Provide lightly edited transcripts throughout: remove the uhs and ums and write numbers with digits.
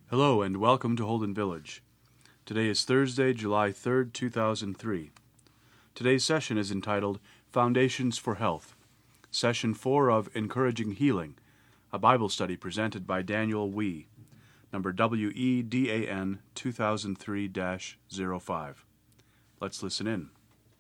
Hello and welcome to Holden Village. Today is Thursday, July 3rd, 2003. Today's session is entitled Foundations for Health, Session 4 of Encouraging Healing, a Bible study presented by Daniel Wee, number WEDAN 2003-05. Let's listen in.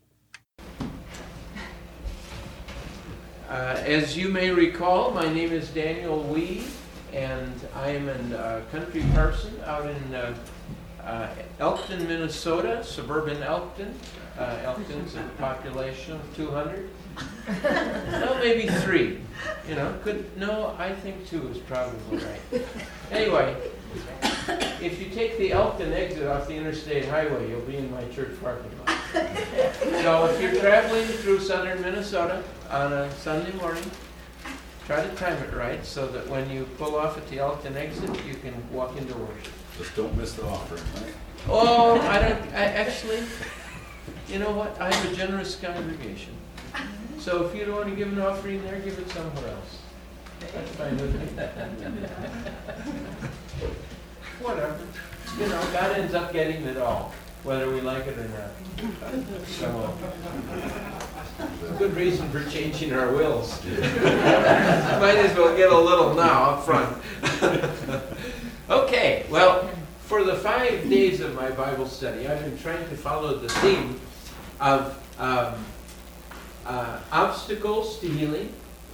As you may recall, my name is Daniel Wee, and I am a country parson out in Elkton, Minnesota, suburban Elkton. Elkton's a population of 200. Well, maybe 3. I think 2 is probably right. Anyway, if you take the Elkton exit off the interstate highway, you'll be in my church parking lot. So if you're traveling through southern Minnesota on a Sunday morning, try to time it right so that when you pull off at the Elkton exit, you can walk into worship. Just don't miss the offering, right? Oh, actually, you know what? I have a generous congregation. So if you don't want to give an offering there, give it somewhere else. That's fine with me. Whatever. God ends up getting it all, whether we like it or not. So, good reason for changing our wills. Might as well get a little now up front. Okay, well, for the 5 days of my Bible study, I've been trying to follow the theme of obstacles to healing.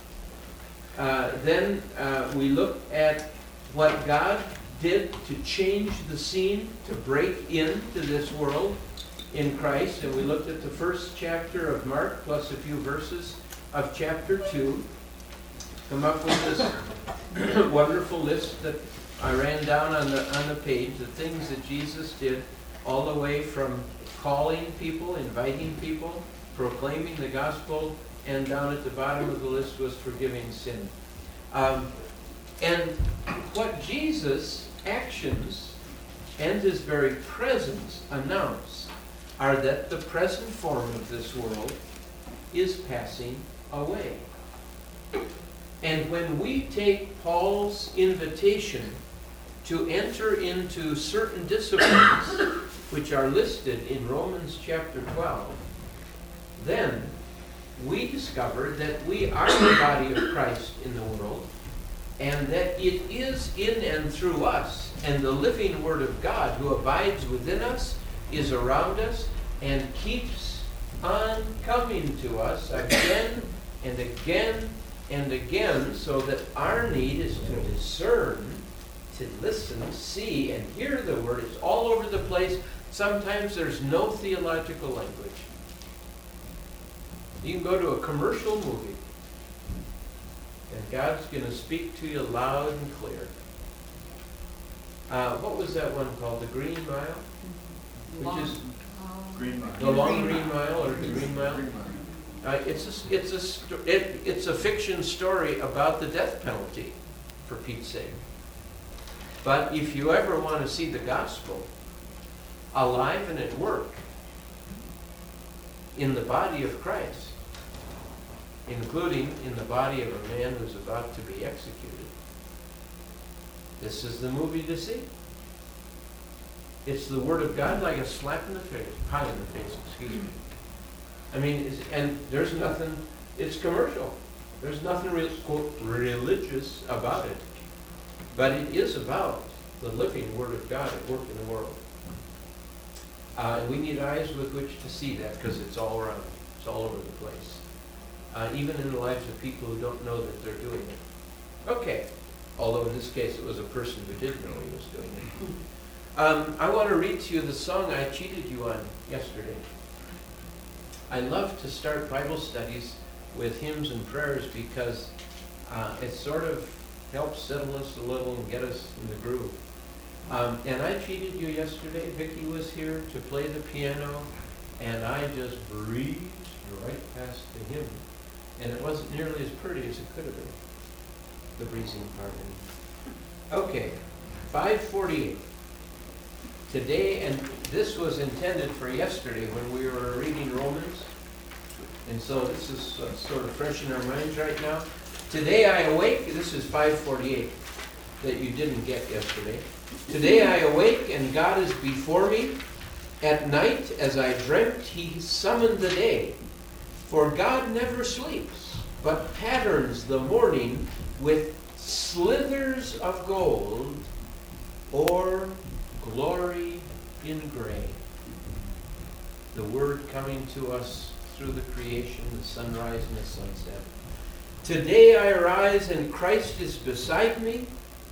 Then we looked at what God did to change the scene, to break into this world in Christ, and we looked at the first chapter of Mark plus a few verses of chapter 2, come up with this wonderful list that I ran down on the page, the things that Jesus did, all the way from calling people, inviting people, proclaiming the gospel, and down at the bottom of the list was forgiving sin. And what Jesus' actions and his very presence announce are that the present form of this world is passing away. And when we take Paul's invitation to enter into certain disciplines which are listed in Romans chapter 12, then we discover that we are the body of Christ in the world, and that it is in and through us, and the living Word of God who abides within us, is around us, and keeps on coming to us again and again and again, so that our need is to discern, to listen, see, and hear the Word. It's all over the place. Sometimes there's no theological language. You can go to a commercial movie, and God's going to speak to you loud and clear. What was that one called? The Green Mile? Green Mile. The Long Green Mile, or the Green Mile? It's a fiction story about the death penalty, for Pete's sake. But if you ever want to see the gospel alive and at work in the body of Christ, including in the body of a man who's about to be executed, this is the movie to see. It's the Word of God like a slap in the face, pie in the face, excuse me. I mean, and there's nothing, it's commercial. There's nothing quote, religious about it. But it is about the living Word of God at work in the world. And we need eyes with which to see that, because it's all around. It's all over the place. Even in the lives of people who don't know that they're doing it. Okay. Although in this case it was a person who did know he was doing it. I want to read to you the song I cheated you on yesterday. I love to start Bible studies with hymns and prayers because it sort of helps settle us a little and get us in the groove. And I cheated you yesterday. Vicki was here to play the piano, and I just breezed right past the hymn. And it wasn't nearly as pretty as it could have been, the breezing part. Okay, 548. Today, and this was intended for yesterday when we were reading Romans, and so this is sort of fresh in our minds right now. Today I awake, this is 548. that you didn't get yesterday. Today I awake and God is before me. At night as I dreamt, he summoned the day. For God never sleeps, but patterns the morning with slithers of gold or glory in gray. The word coming to us through the creation, the sunrise and the sunset. Today I arise and Christ is beside me.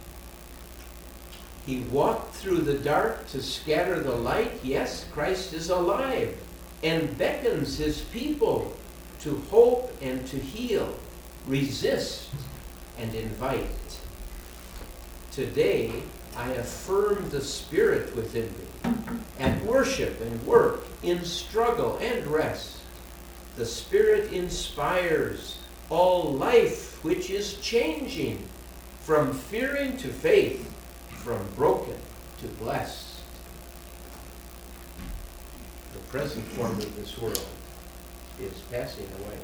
He walked through the dark to scatter the light. Yes, Christ is alive and beckons his people to hope and to heal, resist and invite. Today I affirm the Spirit within me at worship and work, in struggle and rest. The Spirit inspires all life which is changing, from fearing to faith, from broken to blessed. The present form of this world is passing away.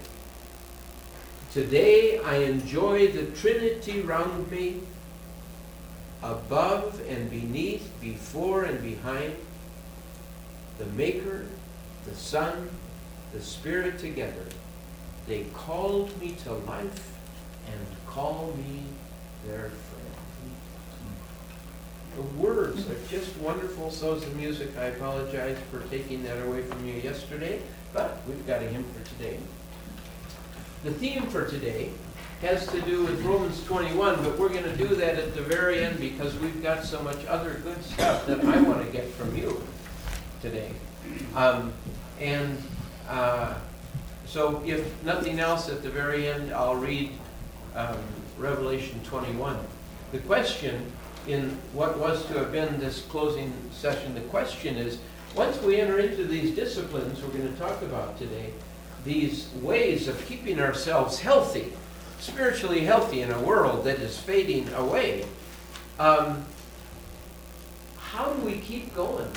Today I enjoy the Trinity round me, above and beneath, before and behind, the Maker, the Son, the Spirit together. They called me to life and call me their friend. The words are just wonderful. So is the music. I apologize for taking that away from you yesterday, but we've got a hymn for today. The theme for today has to do with Romans 21, but we're going to do that at the very end because we've got so much other good stuff that I want to get from you today. So if nothing else, at the very end, I'll read Revelation 21. The question in what was to have been this closing session, the question is, once we enter into these disciplines we're going to talk about today, these ways of keeping ourselves healthy, spiritually healthy in a world that is fading away, how do we keep going?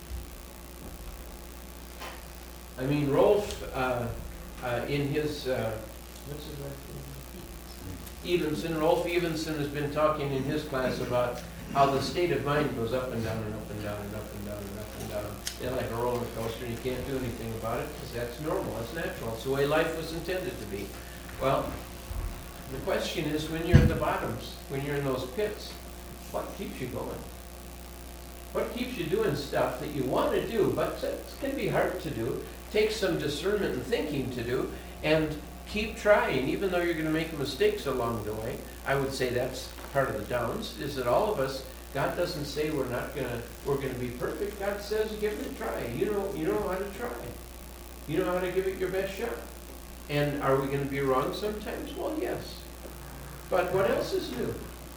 I mean, Rolf, in his, what's his last name? Rolf Evenson has been talking in his class about how the state of mind goes up and down and up and down and up and down and up and down. They're like a roller coaster, and you can't do anything about it because that's normal, that's natural. It's the way life was intended to be. Well, the question is, when you're at the bottoms, when you're in those pits, what keeps you going? What keeps you doing stuff that you want to do, but it can be hard to do, takes some discernment and thinking to do, and keep trying, even though you're going to make mistakes along the way. I would say that's part of the downs, is that all of us, God doesn't say we're going to be perfect. God says, give it a try. You know how to try. You know how to give it your best shot. And are we going to be wrong sometimes? Well, yes. But what else is new?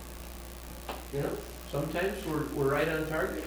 Sometimes we're right on target.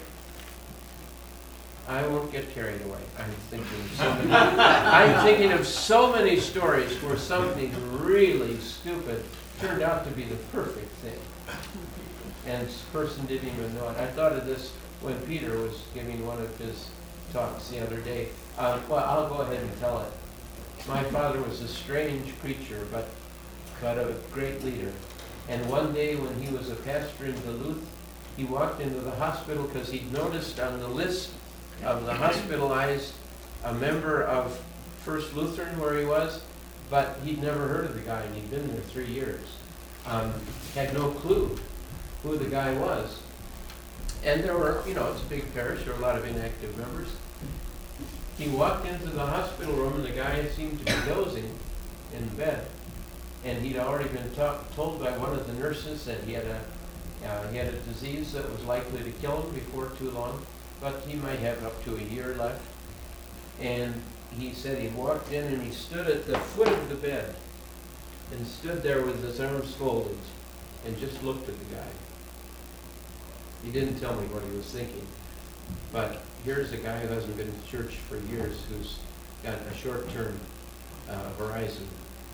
I won't get carried away. I'm thinking of so many stories where something really stupid turned out to be the perfect thing. And this person didn't even know it. I thought of this when Peter was giving one of his talks the other day. Well, I'll go ahead and tell it. My father was a strange preacher, but a great leader. And one day when he was a pastor in Duluth, he walked into the hospital because he'd noticed on the list of the hospitalized a member of First Lutheran where he was, but he'd never heard of the guy, and he'd been there 3 years. Had no clue who the guy was. And there were, it's a big parish, there were a lot of inactive members. He walked into the hospital room, and the guy seemed to be dozing in bed. And he'd already been told by one of the nurses that he had a disease that was likely to kill him before too long, but he might have up to a year left. And he said he walked in and he stood at the foot of the bed and stood there with his arms folded and just looked at the guy. He didn't tell me what he was thinking, but here's a guy who hasn't been to church for years, who's got a short-term horizon.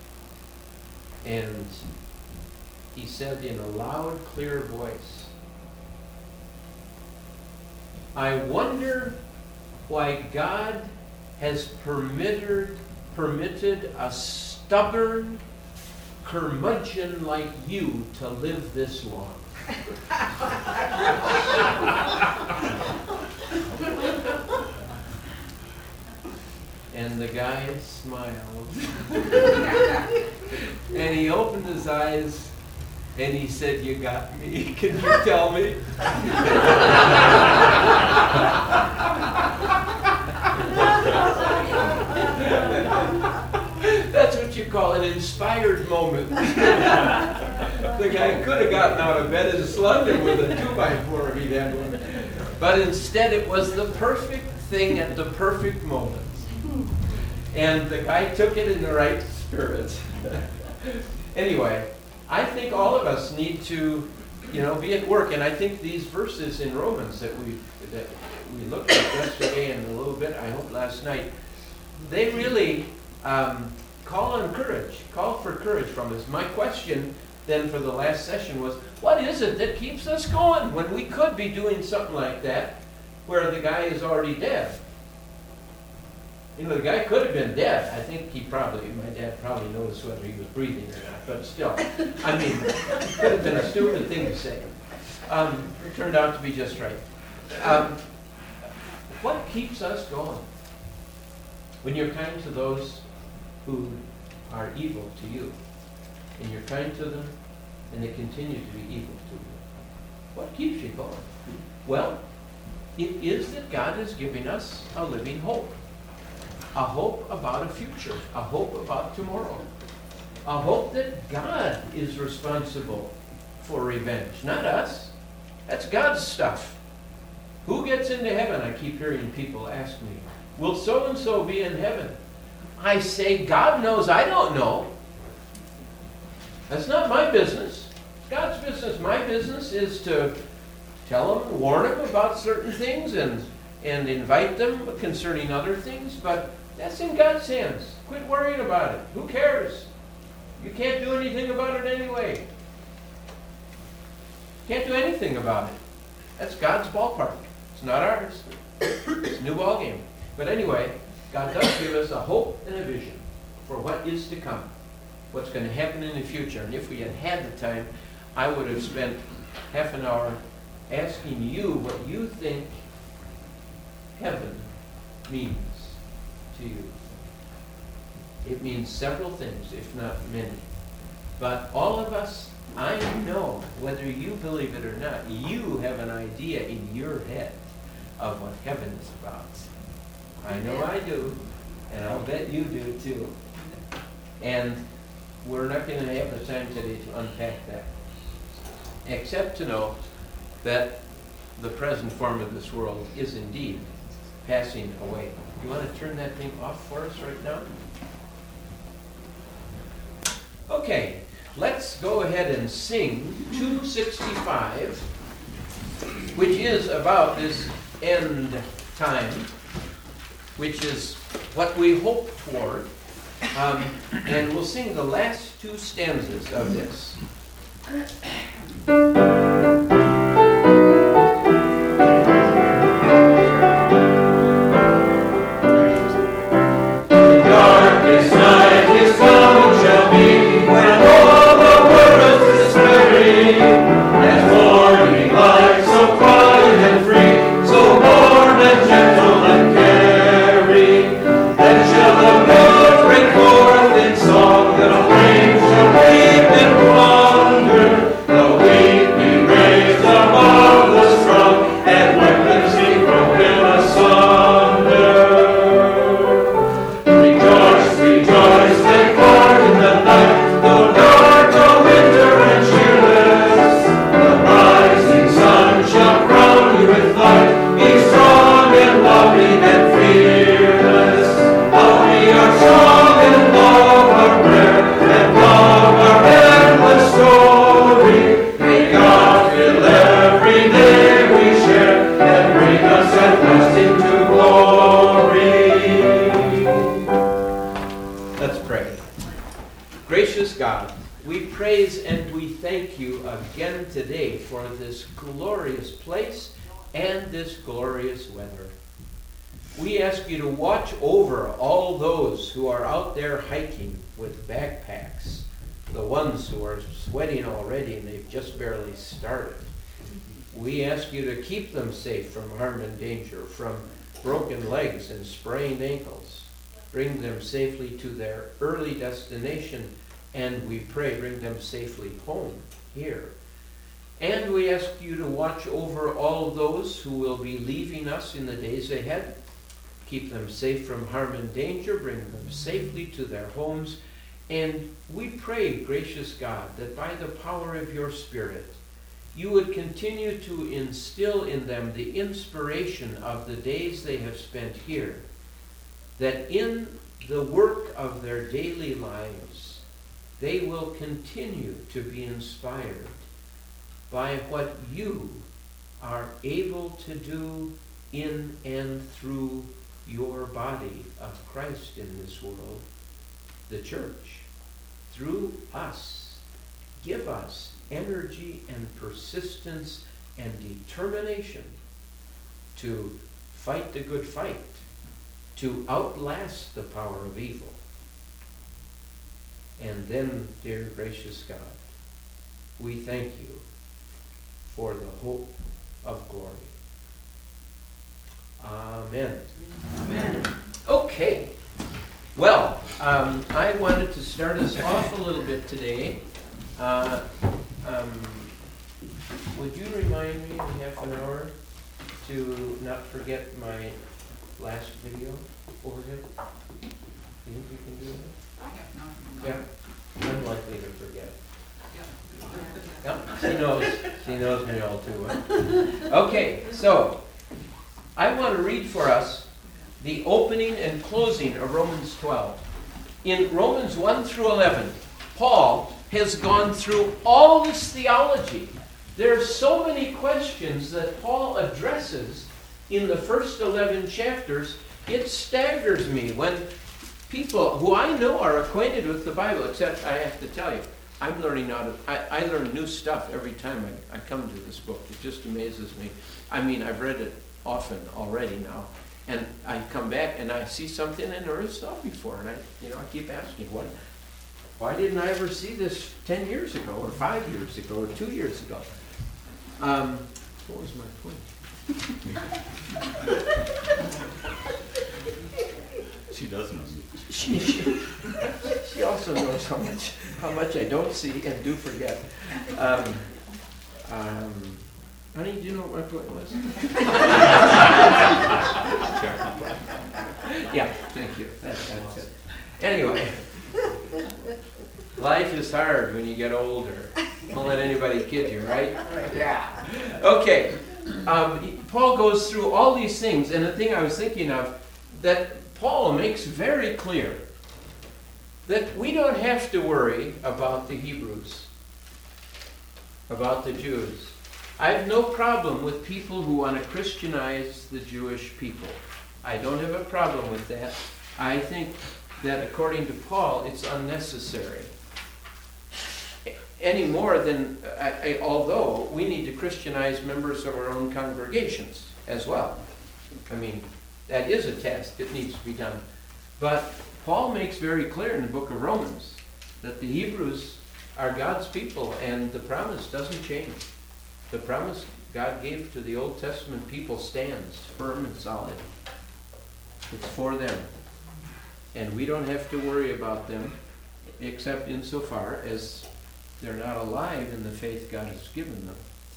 And he said in a loud, clear voice, I wonder why God has permitted a stubborn curmudgeon like you to live this long. And the guy smiled. And he opened his eyes and he said, "You got me. Can you tell me?" That's what you call an inspired moment. The guy could have gotten out of bed in London with a 2x4 if he'd had one. But instead it was the perfect thing at the perfect moment. And the guy took it in the right spirit. Anyway, I think all of us need to, be at work. And I think these verses in Romans that we looked at yesterday and a little bit, I hope last night, they really call for courage from us. My question then for the last session was, what is it that keeps us going when we could be doing something like that where the guy is already dead? The guy could have been dead. I think my dad probably noticed whether he was breathing or not, but still, it could have been a stupid thing to say. It turned out to be just right. What keeps us going? When you're kind to those who are evil to you, and you're kind to them, and they continue to be evil to you, what keeps you going? Well, it is that God is giving us a living hope. A hope about a future. A hope about tomorrow. A hope that God is responsible for revenge, not us. That's God's stuff. Who gets into heaven? I keep hearing people ask me, will so-and-so be in heaven? I say, God knows, I don't know. That's not my business. It's God's business. My business is to tell them, warn them about certain things and invite them concerning other things, but that's in God's hands. Quit worrying about it. Who cares? You can't do anything about it anyway. Can't do anything about it. That's God's ballpark. It's not ours. It's a new ballgame. But anyway, God does give us a hope and a vision for what is to come, what's going to happen in the future. And if we had had the time, I would have spent half an hour asking you what you think heaven means to you. It means several things, if not many. But all of us, I know, whether you believe it or not, you have an idea in your head of what heaven is about. I know I do, and I'll bet you do too. And we're not going to have the time today to unpack that, except to know that the present form of this world is indeed passing away. You want to turn that thing off for us right now? Okay, let's go ahead and sing 265, which is about this end time, which is what we hope toward. And we'll sing the last two stanzas of this. Today for this glorious place and this glorious weather. We ask you to watch over all those who are out there hiking with backpacks the ones who are sweating already and they've just barely started. We ask you to keep them safe from harm and danger, from broken legs and sprained ankles. Bring them safely to their early destination, and we pray bring them safely home here. And we ask you to watch over all of those who will be leaving us in the days ahead. Keep them safe from harm and danger. Bring them safely to their homes. And we pray, gracious God, that by the power of your Spirit, you would continue to instill in them the inspiration of the days they have spent here, that in the work of their daily lives, they will continue to be inspired by what you are able to do in and through your body of Christ in this world, the church. Through us, give us energy and persistence and determination to fight the good fight, to outlast the power of evil. And then, dear gracious God, we thank you for the hope of glory. Amen. Amen. Okay. Well, I wanted to start us off a little bit today. Would you remind me in half an hour to not forget my last video overhead? You think you can do that? Yeah. I'm likely to forget. Yeah. She knows me all too well. Okay, so I want to read for us the opening and closing of Romans 12. In Romans 1 through 11, Paul has gone through all this theology. There are so many questions that Paul addresses in the first 11 chapters. It staggers me when people who I know are acquainted with the Bible, except I have to tell you, I'm learning I learn new stuff every time I come to this book. It just amazes me. I mean, I've read it often already now. And I come back and I see something I never saw before. And I keep asking, why didn't I ever see this 10 years ago or 5 years ago or 2 years ago? What was my point? She does know. She also knows how much I don't see and do forget. Honey, do you know what my point was? Yeah, thank you. That's it. Anyway, life is hard when you get older. Don't let anybody kid you, right? Yeah. Okay. Paul goes through all these things, and the thing I was thinking of, that Paul makes very clear that we don't have to worry about the Hebrews, about the Jews. I have no problem with people who want to Christianize the Jewish people. I don't have a problem with that. I think that according to Paul, it's unnecessary. Any more than, although we need to Christianize members of our own congregations as well. I mean, that is a task that needs to be done. But Paul makes very clear in the book of Romans that the Hebrews are God's people, and the promise doesn't change. The promise God gave to the Old Testament people stands firm and solid. It's for them. And we don't have to worry about them, except insofar as they're not alive in the faith God has given them.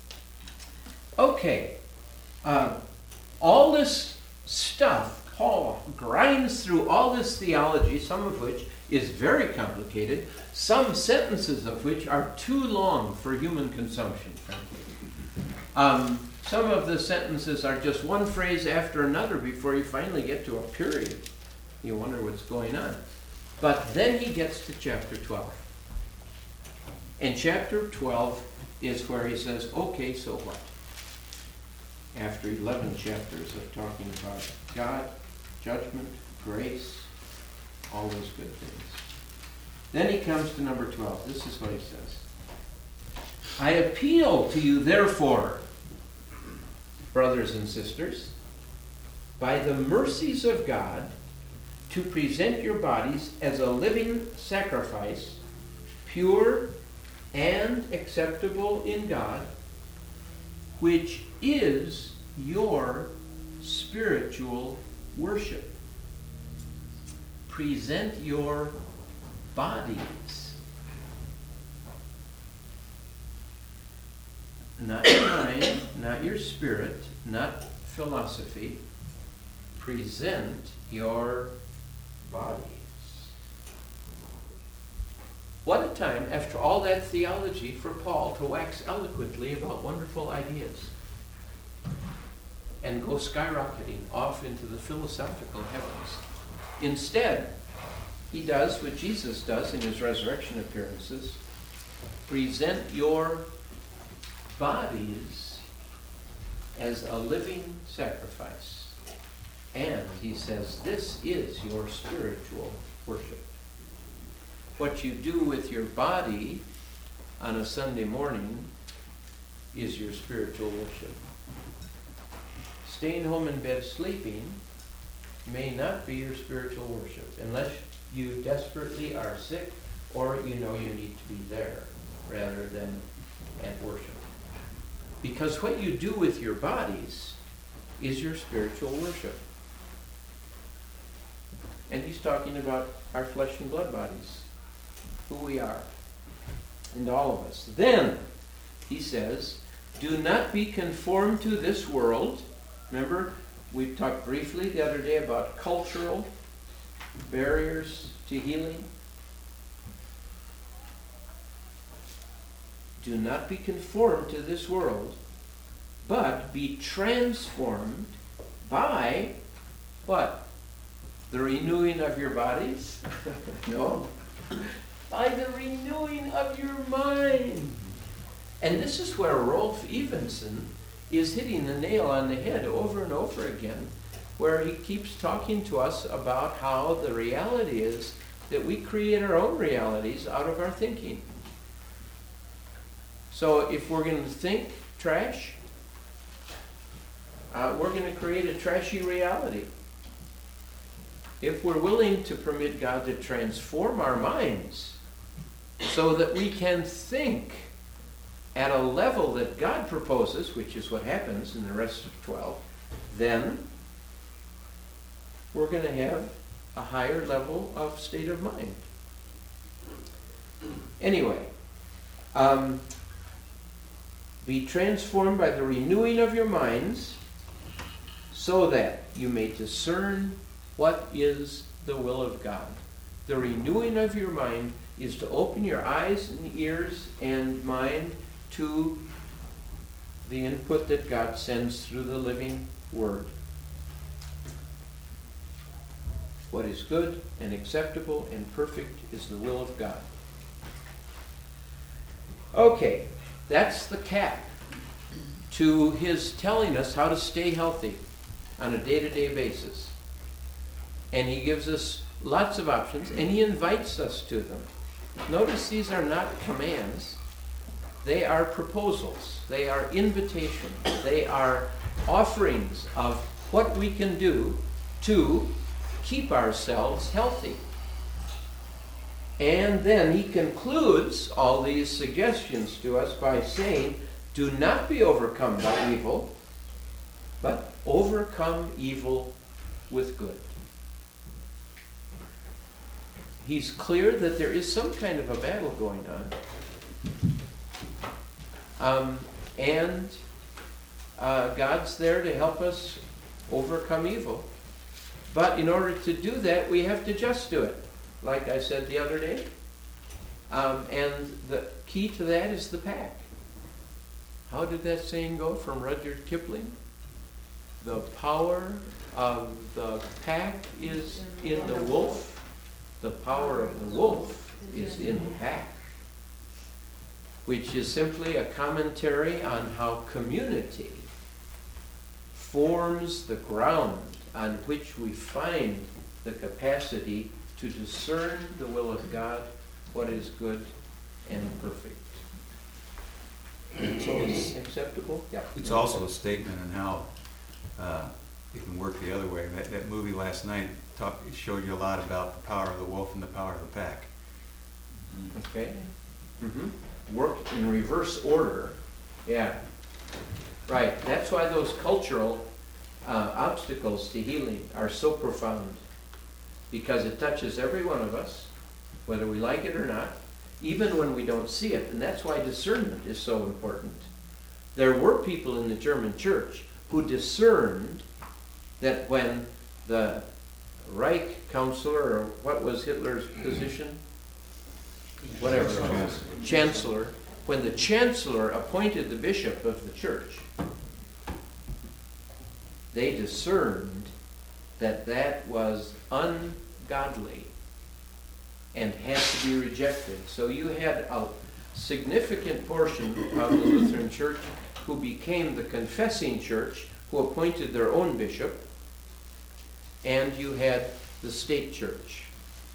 Okay. All this stuff, Paul grinds through all this theology, some of which is very complicated, some sentences of which are too long for human consumption, frankly. Some of the sentences are just one phrase after another before you finally get to a period. You wonder what's going on. But then he gets to chapter 12. And chapter 12 is where he says, okay, so what? After 11 chapters of talking about God, judgment, grace, all those good things. Then he comes to number 12. This is what he says. I appeal to you, therefore, brothers and sisters, by the mercies of God, to present your bodies as a living sacrifice, pure and acceptable in God, which is your spiritual worship. Present your bodies, not your mind, not your spirit, not philosophy. Present your bodies. What a time, after all that theology, for Paul to wax eloquently about wonderful ideas and go skyrocketing off into the philosophical heavens. Instead, he does what Jesus does in his resurrection appearances. Present your bodies as a living sacrifice. And he says, this is your spiritual worship. What you do with your body on a Sunday morning is your spiritual worship. Staying home in bed sleeping may not be your spiritual worship, unless you desperately are sick or you know you need to be there rather than at worship. Because what you do with your bodies is your spiritual worship. And he's talking about our flesh and blood bodies, who we are, and all of us. Then, he says, do not be conformed to this world. Remember, we talked briefly the other day about cultural barriers to healing. Do not be conformed to this world, but be transformed by what? The renewing of your bodies? No. By the renewing of your mind. And this is where Rolf Evenson is hitting the nail on the head over and over again, where he keeps talking to us about how the reality is that we create our own realities out of our thinking. So if we're going to think trash, we're going to create a trashy reality. If we're willing to permit God to transform our minds so that we can think at a level that God proposes, which is what happens in the rest of 12, then we're going to have a higher level of state of mind. Anyway, be transformed by the renewing of your minds so that you may discern what is the will of God. The renewing of your mind is to open your eyes and ears and mind to the input that God sends through the living Word. What is good and acceptable and perfect is the will of God. Okay, that's the cap to his telling us how to stay healthy on a day-to-day basis. And he gives us lots of options, and he invites us to them. Notice these are not commands. They are proposals. They are invitations. They are offerings of what we can do to keep ourselves healthy. And then he concludes all these suggestions to us by saying, do not be overcome by evil, but overcome evil with good. He's clear that there is some kind of a battle going on. And God's there to help us overcome evil. But in order to do that, we have to just do it, like I said the other day. And the key to that is the pack. How did that saying go from Rudyard Kipling? The power of the pack is in the wolf. The power of the wolf is in the pack. Which is simply a commentary on how community forms the ground on which we find the capacity to discern the will of God, what is good and perfect. So it's acceptable? Yeah. It's also a statement on how it can work the other way. That movie last night showed you a lot about the power of the wolf and the power of the pack. Okay. Work in reverse order. Yeah. Right. That's why those cultural obstacles to healing are so profound. Because it touches every one of us, whether we like it or not, even when we don't see it. And that's why discernment is so important. There were people in the German church who discerned that when the Reich counselor, or what was Hitler's position? Whatever it was, chancellor, when the chancellor appointed the bishop of the church, they discerned that that was ungodly and had to be rejected. So you had a significant portion of the Lutheran Church who became the confessing church, who appointed their own bishop, and you had the state church,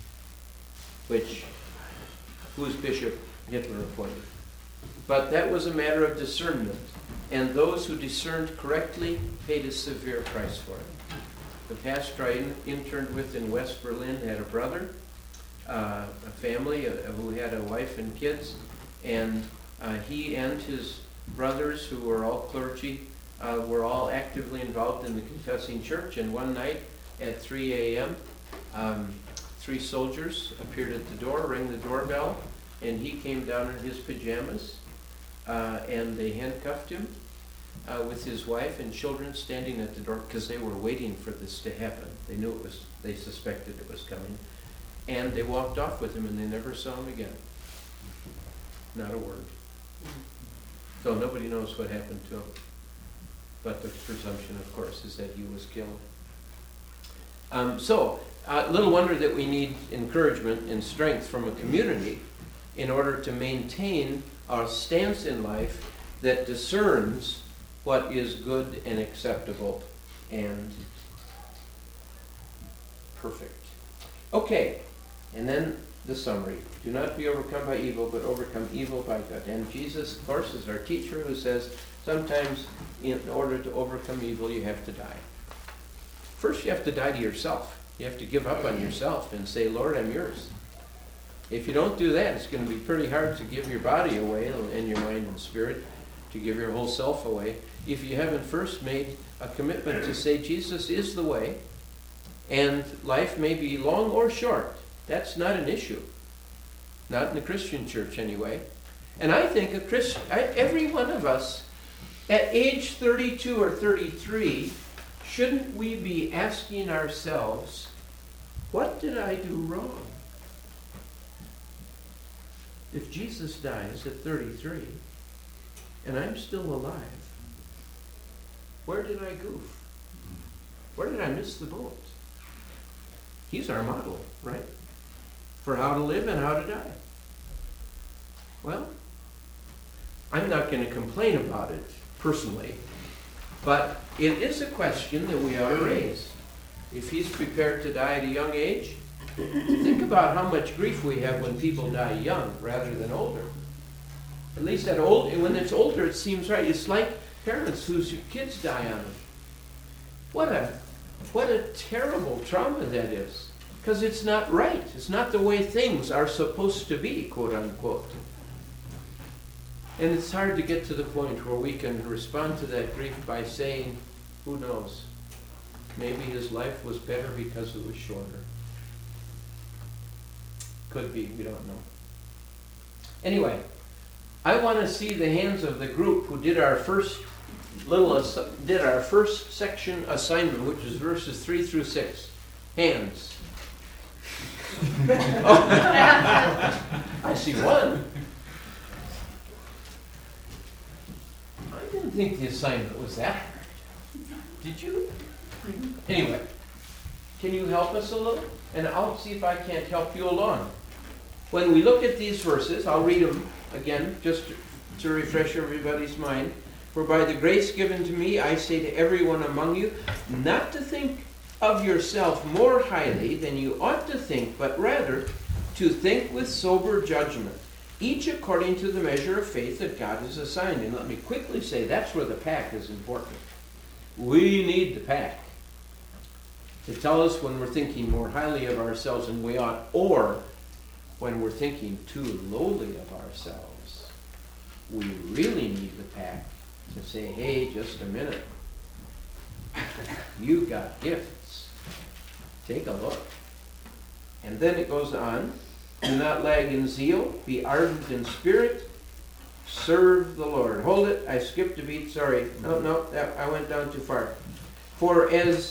whose bishop Hitler appointed. But that was a matter of discernment, and those who discerned correctly paid a severe price for it. The pastor I interned with in West Berlin had a brother, a family who had a wife and kids, and he and his brothers, who were all clergy, were all actively involved in the confessing church. And one night at 3 a.m., 3 soldiers appeared at the door, rang the doorbell, and he came down in his pajamas, and they handcuffed him with his wife and children standing at the door because they were waiting for this to happen. They knew it was, they suspected it was coming. And they walked off with him, and they never saw him again. Not a word. So nobody knows what happened to him. But the presumption, of course, is that he was killed. Little wonder that we need encouragement and strength from a community in order to maintain our stance in life that discerns what is good and acceptable and perfect. Okay, and then the summary. Do not be overcome by evil, but overcome evil by good. And Jesus, of course, is our teacher who says sometimes in order to overcome evil, you have to die. First, you have to die to yourself. You have to give up on yourself and say, Lord, I'm yours. If you don't do that, it's going to be pretty hard to give your body away and your mind and spirit, to give your whole self away, if you haven't first made a commitment to say Jesus is the way, and life may be long or short. That's not an issue. Not in the Christian church, anyway. And I think every one of us, at age 32 or 33, shouldn't we be asking ourselves, what did I do wrong? If Jesus dies at 33, and I'm still alive, where did I goof? Where did I miss the boat? He's our model, right? For how to live and how to die. Well, I'm not going to complain about it personally, but it is a question that we ought to raise. If he's prepared to die at a young age, think about how much grief we have when people die young rather than older. At least when it's older, it seems right. It's like parents whose kids die on them. What a terrible trauma that is. Because it's not right. It's not the way things are supposed to be, quote unquote. And it's hard to get to the point where we can respond to that grief by saying, who knows? Maybe his life was better because it was shorter. Could be, we don't know. Anyway, I want to see the hands of the group who did our first section assignment, which is verses 3 through 6. Hands. Oh. I see one. I didn't think the assignment was that hard. Did you? Anyway, can you help us a little? And I'll see if I can't help you along. When we look at these verses, I'll read them again, just to refresh everybody's mind. For by the grace given to me, I say to everyone among you, not to think of yourself more highly than you ought to think, but rather to think with sober judgment, each according to the measure of faith that God has assigned. And let me quickly say, that's where the pack is important. We need the pack to tell us when we're thinking more highly of ourselves than we ought, or when we're thinking too lowly of ourselves, we really need the pack to say, hey, just a minute. You got gifts. Take a look. And then it goes on, do not lag in zeal, be ardent in spirit, serve the Lord. Hold it, I skipped a beat, sorry. No, I went down too far. For as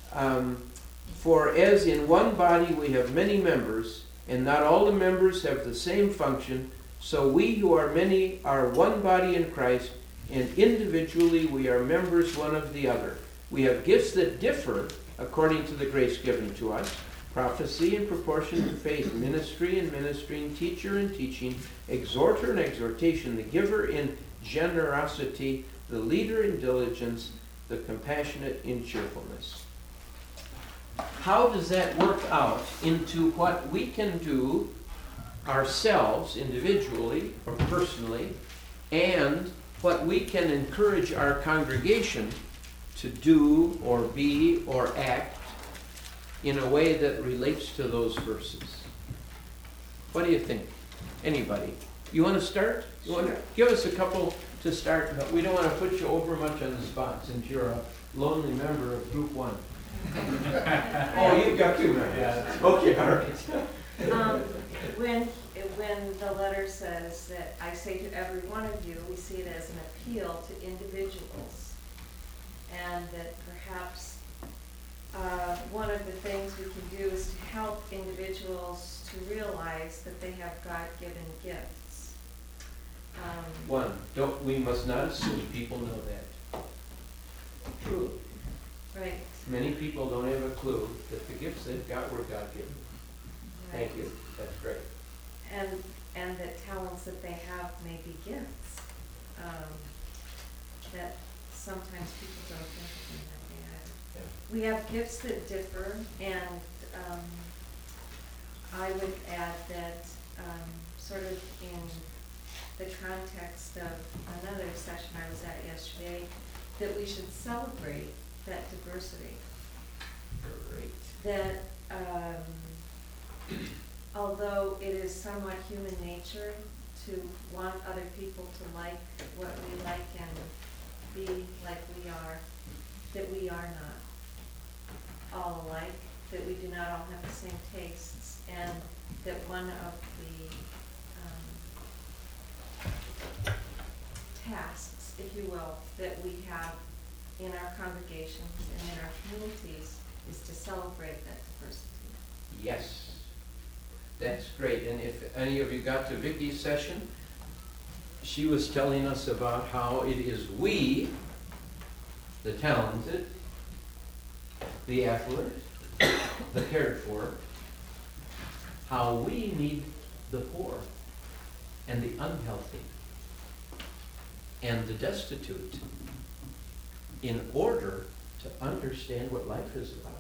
in one body we have many members, and not all the members have the same function, so we who are many are one body in Christ, and individually we are members one of the other. We have gifts that differ according to the grace given to us. Prophecy in proportion to faith, ministry and ministering, teacher in teaching, exhorter in exhortation, the giver in generosity, the leader in diligence, the compassionate in cheerfulness. How does that work out into what we can do ourselves individually or personally, and what we can encourage our congregation to do or be or act in a way that relates to those verses? What do you think? Anybody? You want to start? You want to give us a couple to start, but we don't want to put you over much on the spot since you're a lonely member of Group 1. Oh, you've got 2 members. Yeah. Okay, all right. When the letter says that I say to every one of you, we see it as an appeal to individuals, and that perhaps one of the things we can do is to help individuals to realize that they have God-given gifts. We must not assume people know that. Truly. Right. Many people don't have a clue that the gifts they've got were God-given. Right. Thank you. That's great. And that talents that they have may be gifts. That sometimes people don't think of them that way either. Yeah. We have gifts that differ, and I would add that sort of in the context of another session I was at yesterday, that we should celebrate that diversity. Great. That although it is somewhat human nature to want other people to like what we like and be like we are, that we are not all alike, that we do not all have the same tastes, and that one of the tasks, if you will, that we have in our congregations and in our communities is to celebrate that diversity. Yes. That's great. And if any of you got to Vicky's session, she was telling us about how it is we, the talented, the affluent, the cared for, how we need the poor and the unhealthy and the destitute in order to understand what life is about.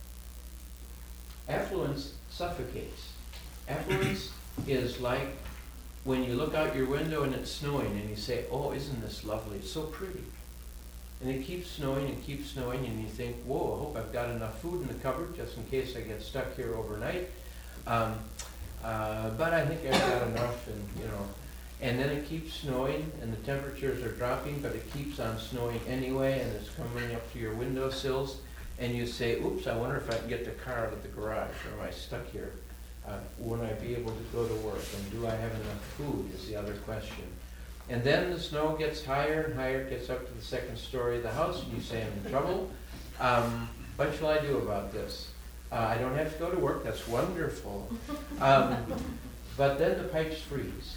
Affluence suffocates. Affluence is like when you look out your window and it's snowing and you say, oh, isn't this lovely? It's so pretty. And it keeps snowing and you think, whoa, I hope I've got enough food in the cupboard just in case I get stuck here overnight. But I think I've got enough, and then it keeps snowing and the temperatures are dropping, but it keeps on snowing anyway, and it's coming up to your windowsills, and you say, oops, I wonder if I can get the car out of the garage, or am I stuck here? Won't I be able to go to work? And do I have enough food is the other question. And then the snow gets higher and higher, gets up to the second story of the house, and you say, I'm in trouble. What shall I do about this? I don't have to go to work, that's wonderful. But then the pipes freeze,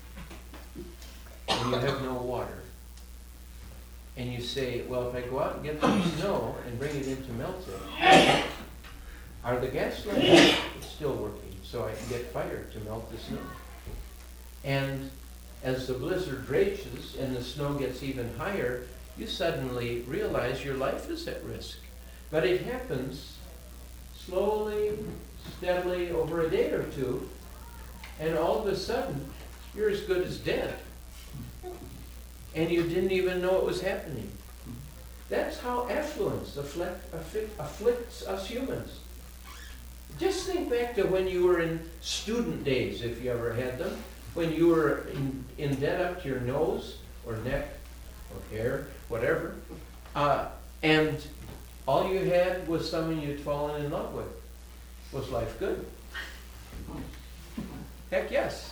and you have no water. And you say, well, if I go out and get some snow and bring it in to melt it, are the gas lights still working so I can get fire to melt the snow? And as the blizzard rages and the snow gets even higher, you suddenly realize your life is at risk. But it happens slowly, steadily over a day or two, and all of a sudden, you're as good as dead. And you didn't even know it was happening. That's how affluence afflicts us humans. Just think back to when you were in student days, if you ever had them, when you were in debt up to your nose or neck or hair, whatever, and all you had was someone you'd fallen in love with. Was life good? Heck yes.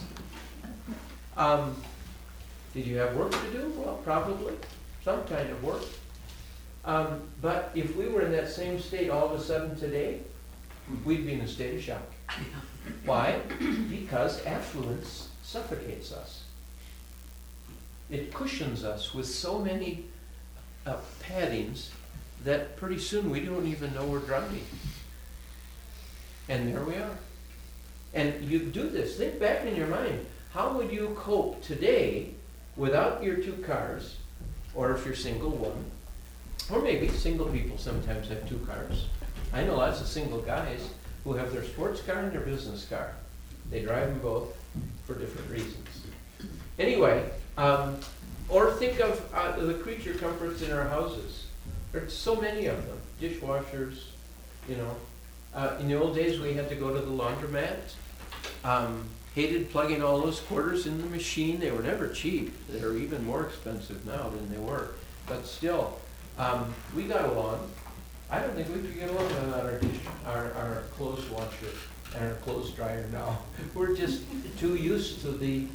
Did you have work to do? Well, probably. Some kind of work. But if we were in that same state all of a sudden today, we'd be in a state of shock. Why? Because affluence suffocates us. It cushions us with so many paddings that pretty soon we don't even know we're driving. And there we are. And you do this. Think back in your mind. How would you cope today without your 2 cars, or if you're single, 1? Or maybe single people sometimes have 2 cars. I know lots of single guys who have their sports car and their business car. They drive them both for different reasons. Anyway, or think of the creature comforts in our houses. There's so many of them. Dishwashers, you know. In the old days, we had to go to the laundromat. Hated plugging all those quarters in the machine. They were never cheap. They're even more expensive now than they were. But still, we got along. I don't think we could get along without our clothes washer and our clothes dryer now. We're just too used to the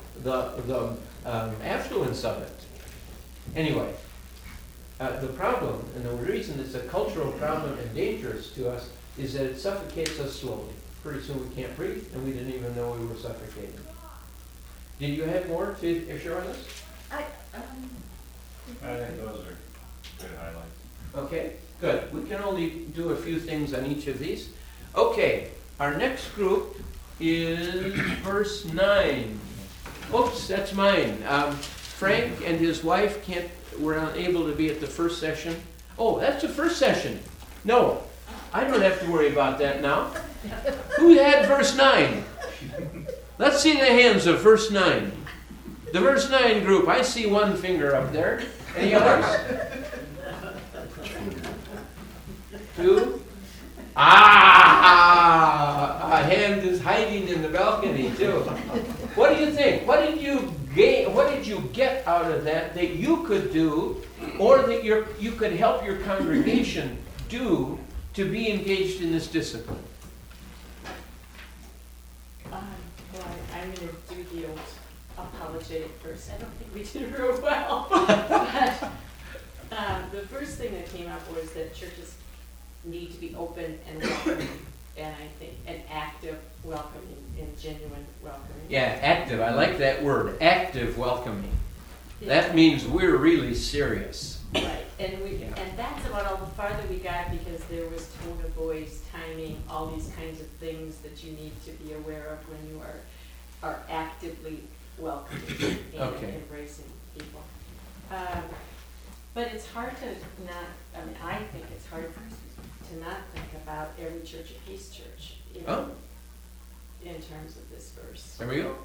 affluence of it. Anyway, the problem, and the reason it's a cultural problem and dangerous to us, is that it suffocates us slowly. Pretty soon we can't breathe, and we didn't even know we were suffocating. Did you have more to share with us? I think those are good highlights. Okay, good. We can only do a few things on each of these. Okay, our next group is verse 9. Oops, that's mine. Frank and his wife were unable to be at the first session. Oh, that's the first session. No, I don't have to worry about that now. Who had verse 9? Let's see the hands of verse 9. The verse 9 group, I see one finger up there. Any others? 2? A hand is hiding in the balcony too. What do you think? What did you gain? What did you get out of that you could do, or that you could help your congregation do to be engaged in this discipline? Well, I'm going to do the old apologetic first. I don't think we did real well. But the first thing that came up was that churches need to be open and welcoming, and I think an active welcoming and genuine welcoming. Yeah, active. I like that word, active welcoming. That means we're really serious. Right, and that's about all the farther we got, because there was tone of voice, timing, all these kinds of things that you need to be aware of when you are actively welcoming and embracing people. But it's hard to not, I think it's hard to not think about every church a peace church in terms of this verse. There we go.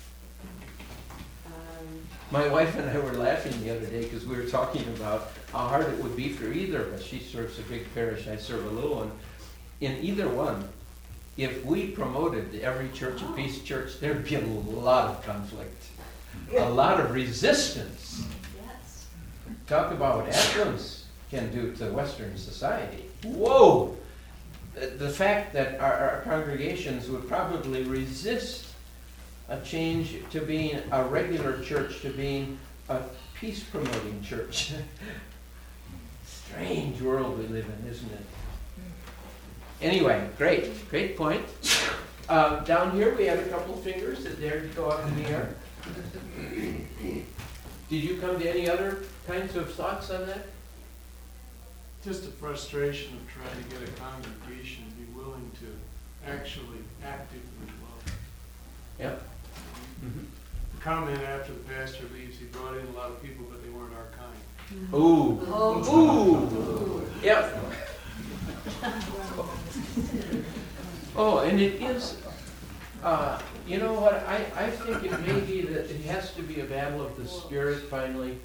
My wife and I were laughing the other day because we were talking about how hard it would be for either of us. She serves a big parish, I serve a little one. In either one, if we promoted every church a peace church, there'd be a lot of conflict, a lot of resistance. Yes. Talk about what affluence can do to Western society. Whoa! The fact that our congregations would probably resist a change to being a regular church to being a peace-promoting church. Strange world we live in, isn't it? Anyway, great point. Down here we have a couple of fingers that dare to go up in the air. Did you come to any other kinds of thoughts on that? Just the frustration of trying to get a congregation to be willing to actually actively love. Yep. The comment after the pastor leaves, he brought in a lot of people, but they weren't our kind. Ooh. Ooh. Yep. Oh, and it is, you know what, I think it may be that it has to be a battle of the Spirit finally,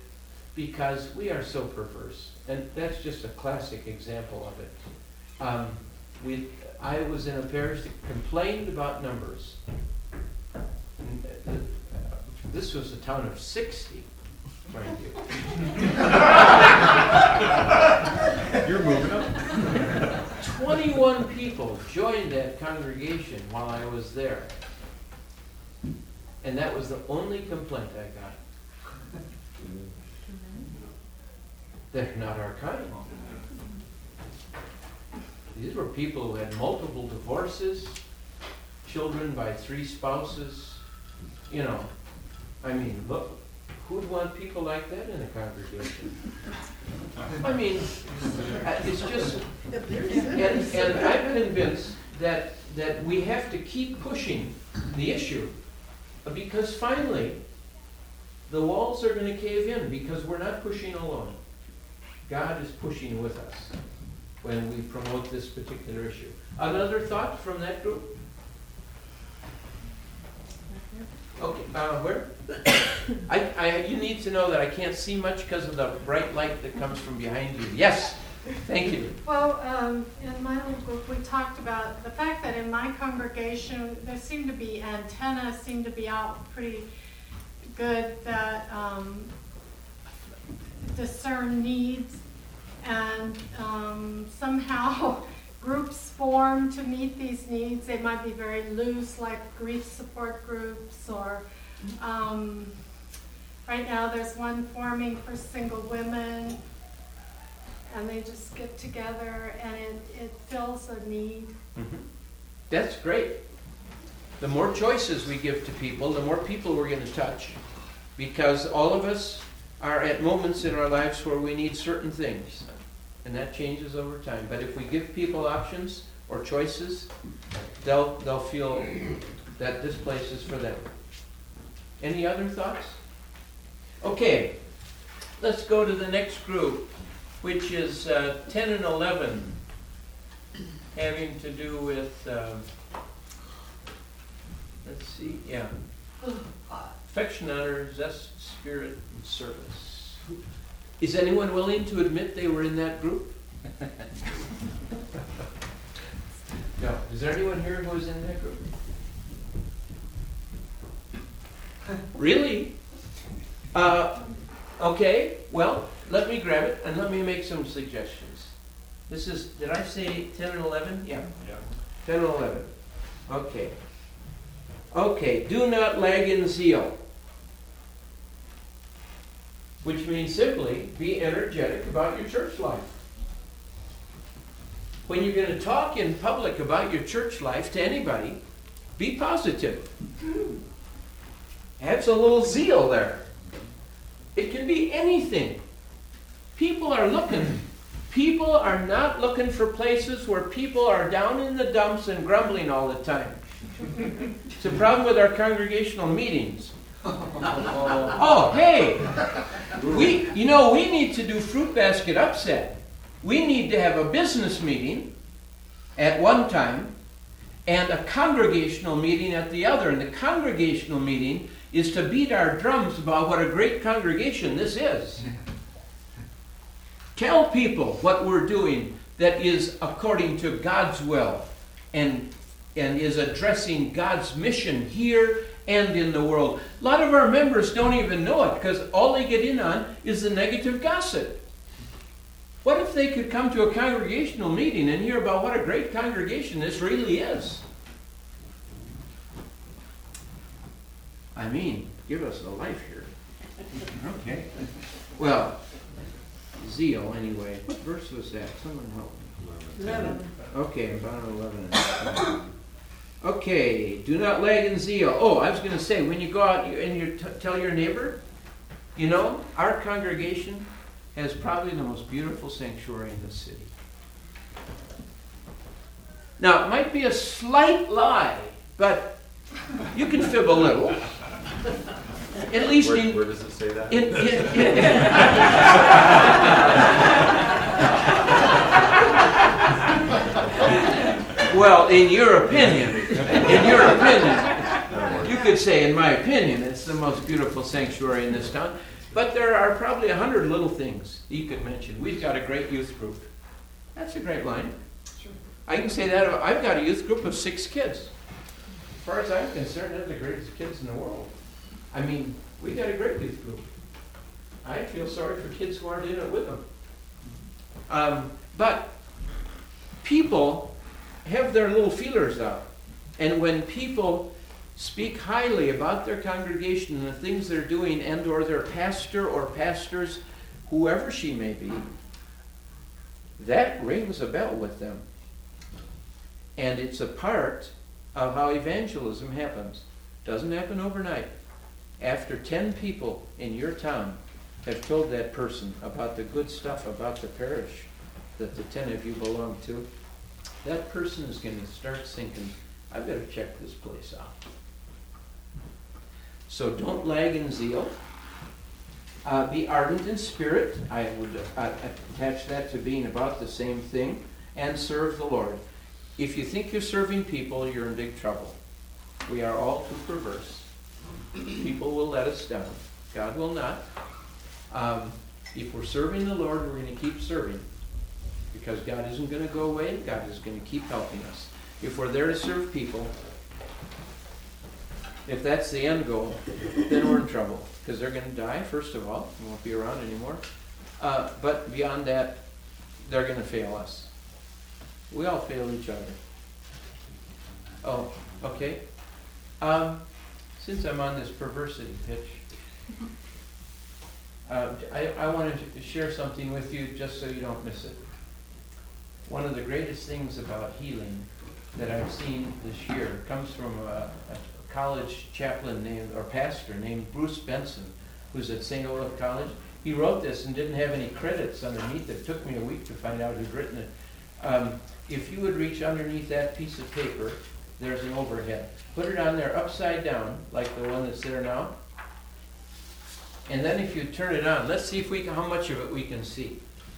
because we are so perverse. And that's just a classic example of it. I was in a parish that complained about numbers. And, this was a town of 60, mind you. You're moving up. 21 people joined that congregation while I was there. And that was the only complaint I got. They're not our kind. These were people who had multiple divorces, children by 3 spouses. You know, I mean, look, who'd want people like that in a congregation? I mean, it's just, and I'm convinced that we have to keep pushing the issue, because finally, the walls are going to cave in, because we're not pushing alone. God is pushing with us when we promote this particular issue. Another thought from that group? Okay, where? You need to know that I can't see much because of the bright light that comes from behind you. Yes, thank you. Well, in my little group, we talked about the fact that in my congregation, there seemed to be antennas seemed to be out pretty good that discern needs, and somehow groups form to meet these needs. They might be very loose, like grief support groups, or right now there's one forming for single women, and they just get together and it fills a need. Mm-hmm. That's great. The more choices we give to people, the more people we're going to touch, because all of us are at moments in our lives where we need certain things, and that changes over time. But if we give people options or choices, they'll feel that this place is for them. Any other thoughts? Okay, let's go to the next group, which is 10 and 11, having to do with, let's see, yeah, affection, honor, zest, spirit, and service. Is anyone willing to admit they were in that group? No. Is there anyone here who was in that group? Really? Okay, well, let me grab it and let me make some suggestions. This is, did I say 10 and 11? Yeah. 10 and 11. Okay. Okay, do not lag in zeal. Which means simply be energetic about your church life. When you're going to talk in public about your church life to anybody, be positive. Have a little zeal there. It can be anything. People are looking. People are not looking for places where people are down in the dumps and grumbling all the time. It's a problem with our congregational meetings. Oh, hey, we need to do fruit basket upset. We need to have a business meeting at one time and a congregational meeting at the other. And the congregational meeting is to beat our drums about what a great congregation this is. Tell people what we're doing that is according to God's will and is addressing God's mission here and in the world. A lot of our members don't even know it because all they get in on is the negative gossip. What if they could come to a congregational meeting and hear about what a great congregation this really is? I mean, give us a life here. Okay. Well, zeal anyway. What verse was that? Someone help me. 11. Okay, about 11 and 12. Okay, do not lag in zeal. Oh, I was going to say, when you go out and you tell your neighbor, you know, our congregation has probably the most beautiful sanctuary in the city. Now, it might be a slight lie, but you can fib a little. At least where does it say that? Well, in your opinion, you could say, in my opinion, it's the most beautiful sanctuary in this town. But there are probably 100 little things you could mention. We've got a great youth group. That's a great line. Sure. I can say that I've got a youth group of 6 kids. As far as I'm concerned, they're the greatest kids in the world. I mean, we got a great youth group. I feel sorry for kids who aren't in it with them. But people have their little feelers out. And when people speak highly about their congregation and the things they're doing, and or their pastor or pastors, whoever she may be, that rings a bell with them. And it's a part of how evangelism happens. Doesn't happen overnight. After 10 people in your town have told that person about the good stuff about the parish that the 10 of you belong to, that person is going to start thinking, I better check this place out. So don't lag in zeal. Be ardent in spirit. I would attach that to being about the same thing. And serve the Lord. If you think you're serving people, you're in big trouble. We are all too perverse. People will let us down. God will not. If we're serving the Lord, we're going to keep serving. Because God isn't going to go away. God is going to keep helping us. If we're there to serve people, if that's the end goal, then we're in trouble. Because they're going to die, first of all. They won't be around anymore. But beyond that, they're going to fail us. We all fail each other. Oh, okay. Since I'm on this perversity pitch, I wanted to share something with you just so you don't miss it. One of the greatest things about healing that I've seen this year comes from a college chaplain or pastor named Bruce Benson, who's at St. Olaf College. He wrote this and didn't have any credits underneath it. It took me a week to find out who'd written it. If you would reach underneath that piece of paper, there's an overhead. Put it on there upside down, like the one that's there now. And then if you turn it on, let's see if how much of it we can see.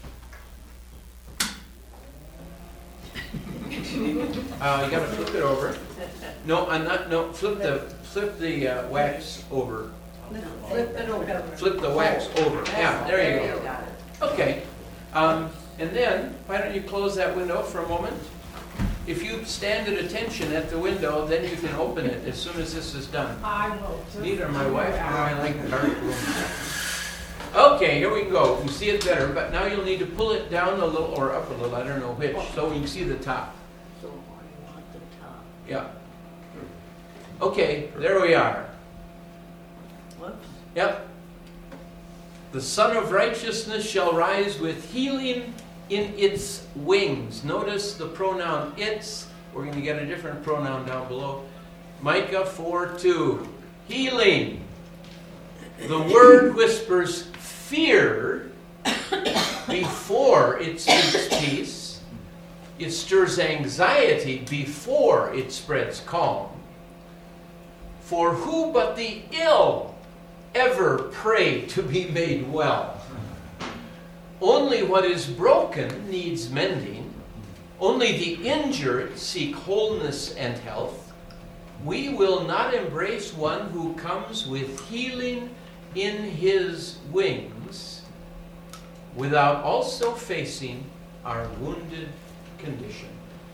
You gotta flip it over. No, I'm not. No, flip the wax over. Flip it over. Flip the wax over. Yeah, there you go. Okay. And then, why don't you close that window for a moment? If you stand at attention at the window, then you can open it as soon as this is done. I will. Neither my wife nor I like dark rooms. Okay, here we go. You see it better, but now you'll need to pull it down a little, or up a little, I don't know which, so we can see the top. So I want the top. Yeah. Okay, there we are. Whoops. Yep. The Son of Righteousness shall rise with healing in its wings. Notice the pronoun its. We're going to get a different pronoun down below. Micah 4:2. Healing. The word whispers fear before it speaks peace. It stirs anxiety before it spreads calm. For who but the ill ever pray to be made well? Only what is broken needs mending. Only the injured seek wholeness and health. We will not embrace one who comes with healing in his wings without also facing our wounded condition.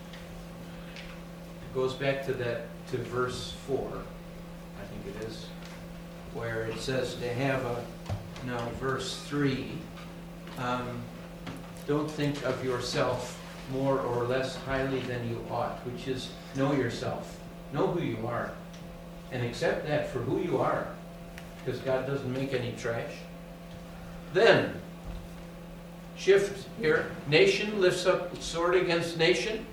It goes back to verse 4, I think it is, where it says to have verse 3, don't think of yourself more or less highly than you ought, which is know yourself, know who you are, and accept that for who you are, because God doesn't make any trash. Then, shift here, nation lifts up its sword against nation,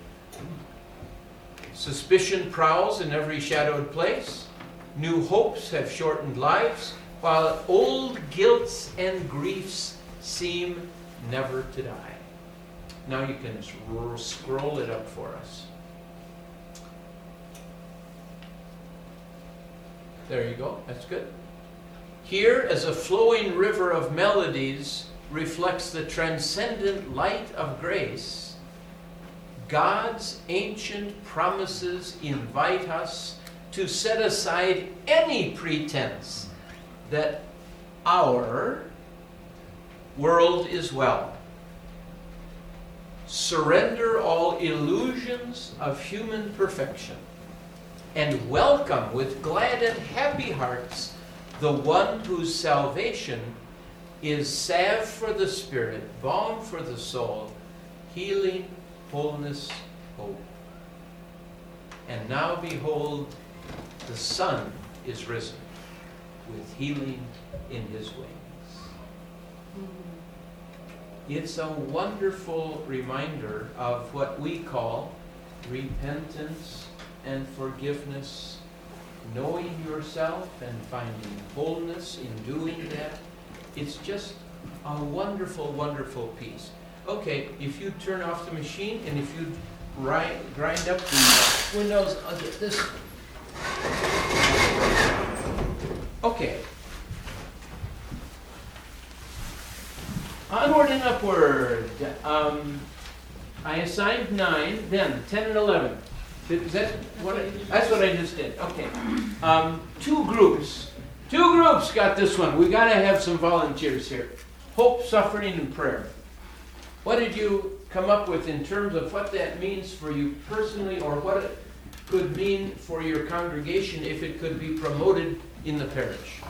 suspicion prowls in every shadowed place, new hopes have shortened lives, while old guilts and griefs seem never to die. Now you can scroll it up for us. There you go, that's good. Here, as a flowing river of melodies reflects the transcendent light of grace, God's ancient promises invite us to set aside any pretense that our world is well. surrender all illusions of human perfection, and welcome with glad and happy hearts the one whose salvation is salve for the spirit, balm for the soul, healing, wholeness, hope. And now behold, the sun is risen with healing in his wings. It's a wonderful reminder of what we call repentance and forgiveness, knowing yourself and finding wholeness in doing that. It's just a wonderful, wonderful piece. Okay, if you turn off the machine and if you grind up the windows, I'll get this. Okay. Onward and upward. I assigned 9, then 10 and 11. Is that what that's what I just did. Okay. 2 groups. 2 groups got this one. We got to have some volunteers here. Hope, suffering, and prayer. What did you come up with in terms of what that means for you personally, or what it could mean for your congregation if it could be promoted in the parish?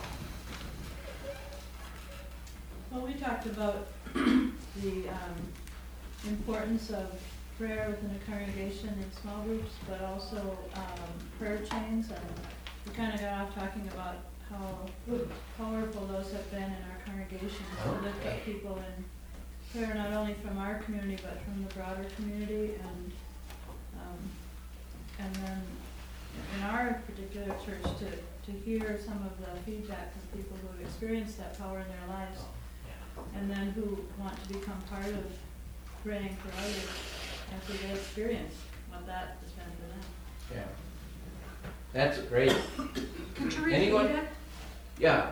Well, we talked about the importance of prayer within a congregation in small groups, but also prayer chains, and we kind of got off talking about how powerful those have been in our congregations to lift up people in prayer, not only from our community but from the broader community, and then in our particular church to hear some of the feedback from people who have experienced that power in their lives, and then who want to become part of praying for others after they experience what that has been for them. Yeah. That's great. Could you repeat Anyone? it? Yeah.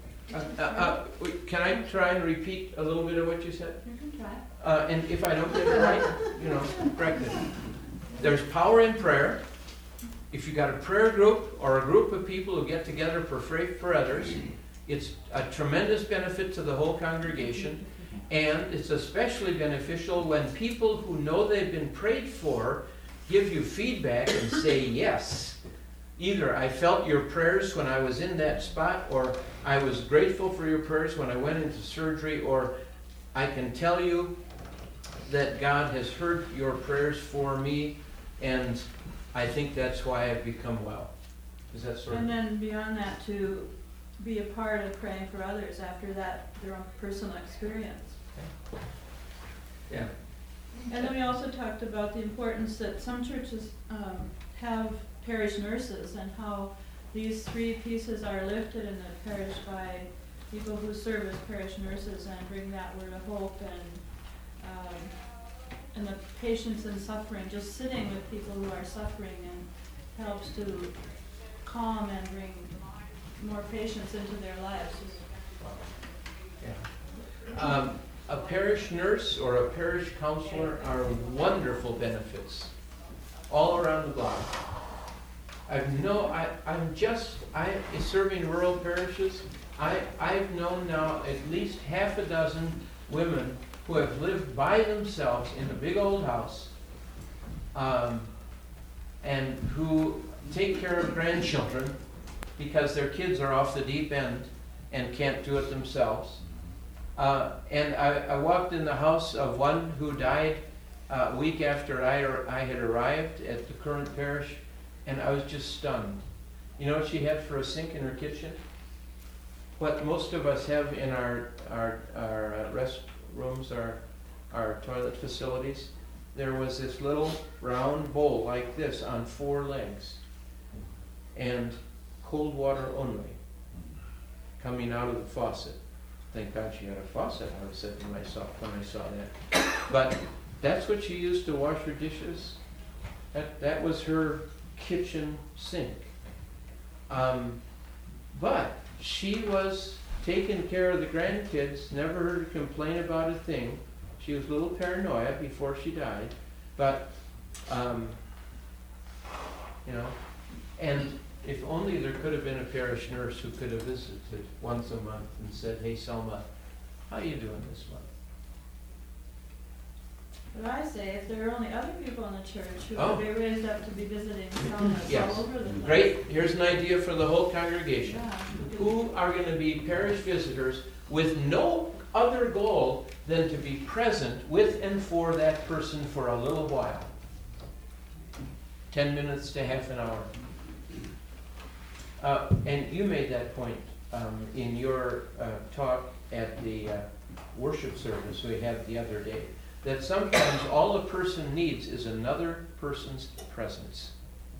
Can I try and repeat a little bit of what you said? You can try. And if I don't get it right, correct it. There's power in prayer. If you got a prayer group or a group of people who get together for pray for others, it's a tremendous benefit to the whole congregation, and it's especially beneficial when people who know they've been prayed for give you feedback and say yes. Either I felt your prayers when I was in that spot, or I was grateful for your prayers when I went into surgery, or I can tell you that God has heard your prayers for me, and I think that's why I've become well. Is that sort of? And then beyond that, to be a part of praying for others after that, their own personal experience. Yeah. And then we also talked about the importance that some churches have parish nurses, and how these 3 pieces are lifted in the parish by people who serve as parish nurses and bring that word of hope, and the patience and suffering, just sitting with people who are suffering, and helps to calm and bring more patience into their lives. Yeah. A parish nurse or a parish counselor are wonderful benefits all around the block. I'm serving rural parishes. I've known now at least half a dozen women who have lived by themselves in a big old house, and who take care of grandchildren because their kids are off the deep end and can't do it themselves. And I walked in the house of one who died a week after I had arrived at the current parish, and I was just stunned. You know what she had for a sink in her kitchen? What most of us have in our restrooms, our toilet facilities. There was this little round bowl like this on 4 legs, and cold water only coming out of the faucet. Thank God she had a faucet, I said to myself when I saw that. But that's what she used to wash her dishes. That was her kitchen sink. But she was taking care of the grandkids, never heard her complain about a thing. She was a little paranoid before she died, but, and if only there could have been a parish nurse who could have visited once a month and said, "Hey, Selma, how you doing this month?" But I say, if there are only other people in the church who Oh. would be raised up to be visiting Psalmists Yes. all over the place. Great, here's an idea for the whole congregation. Yeah. Who are going to be parish visitors with no other goal than to be present with and for that person for a little while. 10 minutes to half an hour. And you made that point in your talk at the worship service we had the other day, that sometimes all a person needs is another person's presence.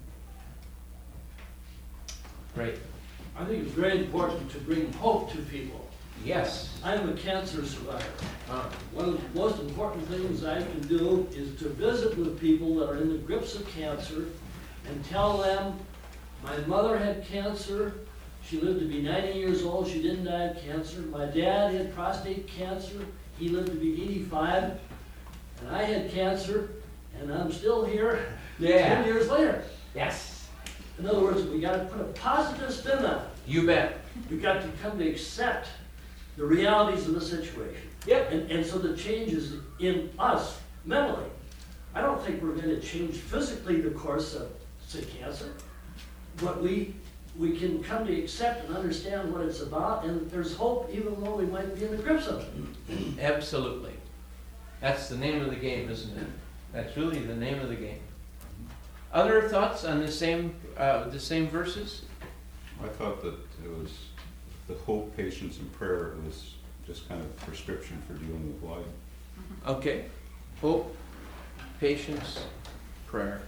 Great. I think it's very important to bring hope to people. Yes. I'm a cancer survivor. One of the most important things I can do is to visit with people that are in the grips of cancer and tell them, my mother had cancer, she lived to be 90 years old, she didn't die of cancer. My dad had prostate cancer, he lived to be 85. And I had cancer, and I'm still here 10 years later. Yes. In other words, we got to put a positive spin on it. You bet. We've got to come to accept the realities of the situation. Yep. And so the change is in us mentally. I don't think we're going to change physically the course of, say, cancer, but we can come to accept and understand what it's about, and there's hope even though we might be in the grips of it. Absolutely. That's the name of the game, isn't it? That's really the name of the game. Other thoughts on the same verses? I thought that it was the hope, patience, and prayer was just kind of prescription for dealing with life. Okay. Hope, patience, prayer.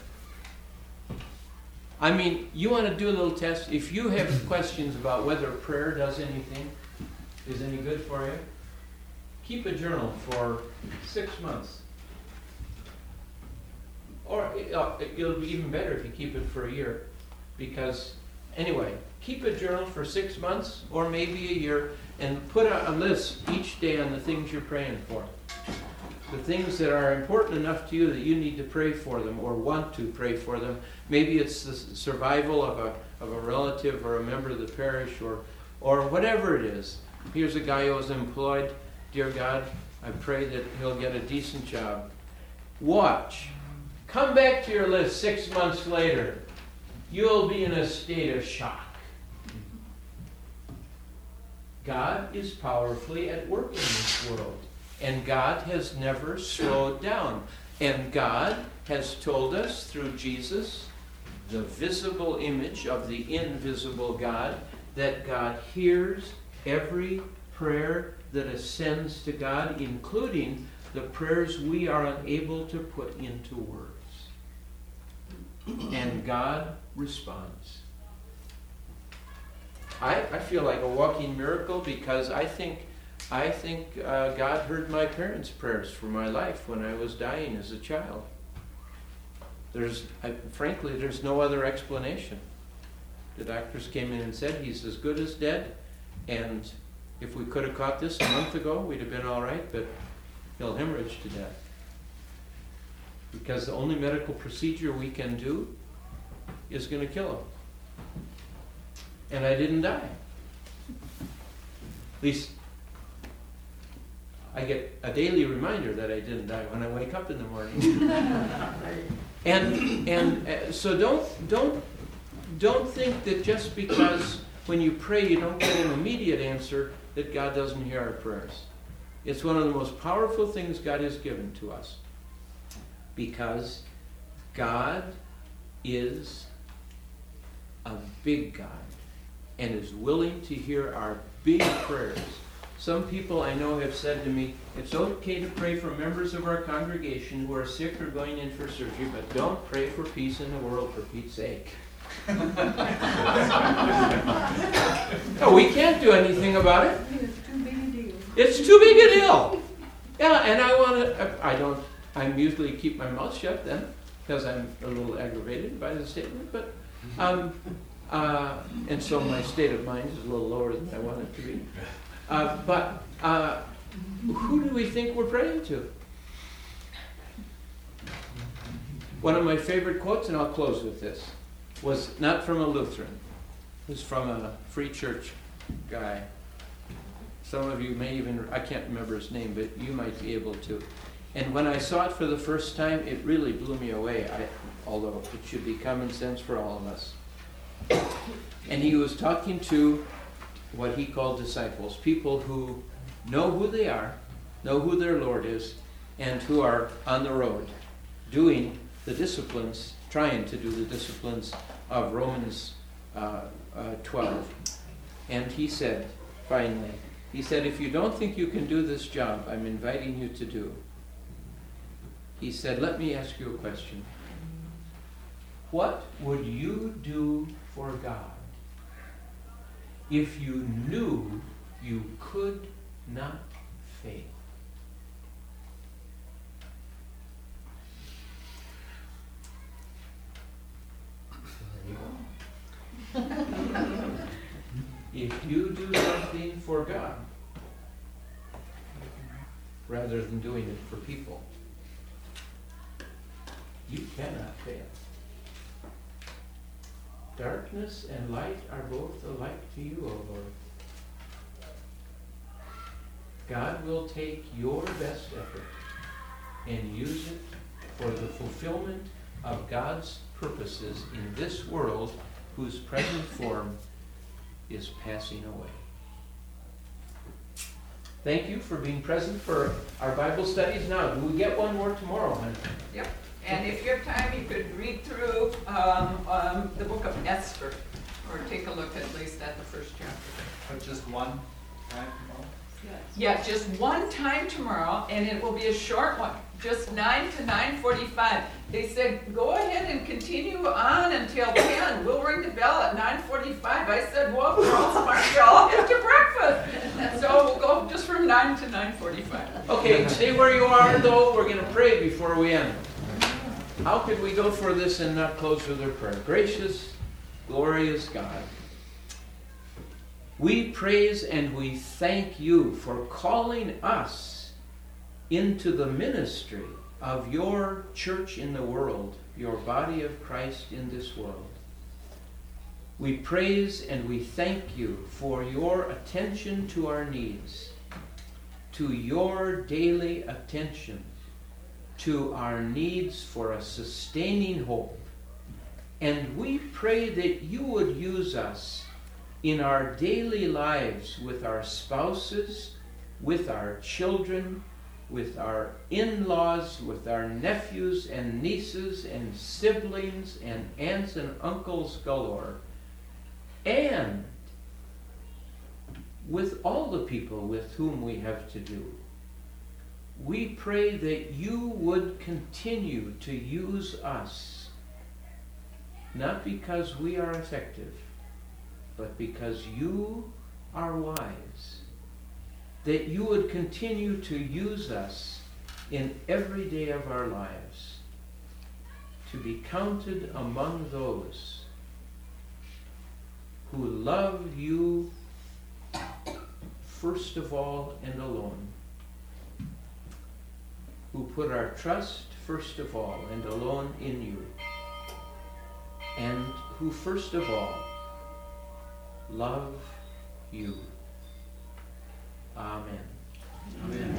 I mean, you want to do a little test? If you have questions about whether prayer does anything, is any good for you, keep a journal for 6 months. Or it'll be even better if you keep it for a year. Because, anyway, keep a journal for 6 months or maybe a year and put a list each day on the things you're praying for. The things that are important enough to you that you need to pray for them or want to pray for them. Maybe it's the survival of a relative or a member of the parish or whatever it is. Here's a guy who was employed. Dear God, I pray that he'll get a decent job. Watch. Come back to your list 6 months later. You'll be in a state of shock. God is powerfully at work in this world. And God has never slowed down. And God has told us through Jesus, the visible image of the invisible God, that God hears every prayer that ascends to God, including the prayers we are unable to put into words. And God responds. I feel like a walking miracle because I think God heard my parents' prayers for my life when I was dying as a child. Frankly, there's no other explanation. The doctors came in and said he's as good as dead, and if we could have caught this a month ago, we'd have been all right, but he'll hemorrhage to death. Because the only medical procedure we can do is going to kill him. And I didn't die. At least I get a daily reminder that I didn't die when I wake up in the morning. So don't think that just because when you pray you don't get an immediate answer that God doesn't hear our prayers. It's one of the most powerful things God has given to us. Because God is a big God and is willing to hear our big prayers. Some people I know have said to me, it's okay to pray for members of our congregation who are sick or going in for surgery, but don't pray for peace in the world for Pete's sake. No, we can't do anything about it. It's too big a deal. It's too big a deal. Yeah, and I usually keep my mouth shut then, because I'm a little aggravated by the statement, but, and so my state of mind is a little lower than I want it to be. But who do we think we're praying to? One of my favorite quotes, and I'll close with this, was not from a Lutheran. It was from a Free Church guy. Some of you may even, I can't remember his name, but you might be able to. And when I saw it for the first time, it really blew me away, although it should be common sense for all of us. And he was talking to what he called disciples, people who know who they are, know who their Lord is, and who are on the road doing the disciplines, trying to do the disciplines of Romans 12. And he said, finally, he said, if you don't think you can do this job I'm inviting you to do, he said, let me ask you a question. What would you do for God if you knew you could not fail? If you do something for God rather than doing it for people, you cannot fail. Darkness and light are both alike to you, O Lord. God will take your best effort and use it for the fulfillment of God's purposes in this world whose present form is passing away. Thank you for being present for our Bible studies. Now, do we get one more tomorrow, honey? Yep. And if you have time, you could read through the book of Esther, or take a look at least at the first chapter. But just one time tomorrow? Yeah, just one time tomorrow, and it will be a short one, just 9 to 9:45. They said, go ahead and continue on until 10. We'll ring the bell at 9:45. I said, well, we're all smart, you all have to breakfast. So we'll go just from 9 to 9:45. Okay, stay where you are, though. We're going to pray before we end. How could we go for this and not close with a prayer? Gracious, glorious God, we praise and we thank you for calling us into the ministry of your church in the world, your body of Christ in this world. We praise and we thank you for your attention to our needs, to your daily attention to our needs for a sustaining hope. And we pray that you would use us in our daily lives with our spouses, with our children, with our in-laws, with our nephews and nieces and siblings and aunts and uncles galore, and with all the people with whom we have to do. We pray that you would continue to use us, not because we are effective, but because you are wise. That you would continue to use us in every day of our lives to be counted among those who love you first of all and alone, who put our trust first of all and alone in you, and who first of all love you. Amen. Amen.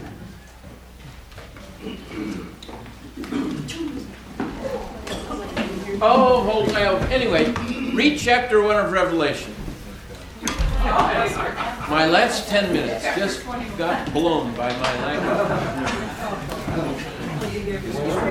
Oh, hold on. Anyway, read chapter 1 of Revelation. My last 10 minutes just got blown by my language.